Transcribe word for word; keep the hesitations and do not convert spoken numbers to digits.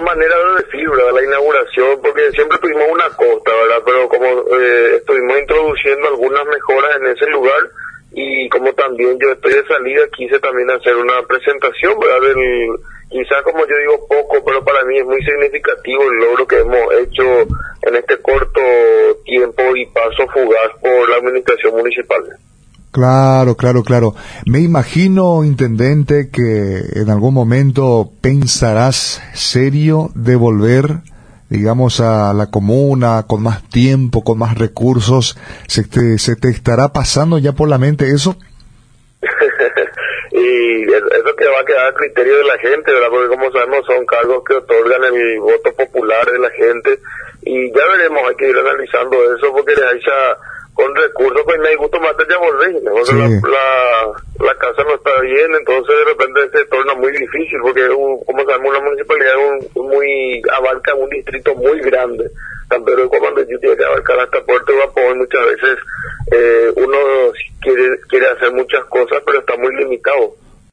manera de decir, ¿verdad? La inauguración, porque siempre tuvimos una costa, ¿verdad? Pero como eh, estuvimos introduciendo algunas mejoras en ese lugar, y como también yo estoy de salida, quise también hacer una presentación, ¿verdad? Del, quizás como yo digo poco, pero para mí es muy significativo el logro que hemos hecho en este corto tiempo y paso fugaz por la administración municipal. Claro, claro, claro. Me imagino, intendente, que en algún momento pensarás serio de volver, digamos, a la comuna con más tiempo, con más recursos. ¿Se te, se te estará pasando ya por la mente eso? Y eso que va a quedar a criterio de la gente, ¿verdad? Porque como sabemos son cargos que otorgan el voto popular de la gente, y ya veremos, hay que ir analizando eso, porque de ahí ya con recursos pues no hay gusto más ya volver, ¿no? Porque sí. la, la, la casa no está bien, entonces de repente se torna muy difícil, porque un, como sabemos una municipalidad es un, muy abarca un distrito muy grande. San Pedro de Guamandoyú tiene que abarcar hasta Puerto de Vapor, muchas veces eh, uno quiere quiere hacer muchas cosas pero está muy limitado.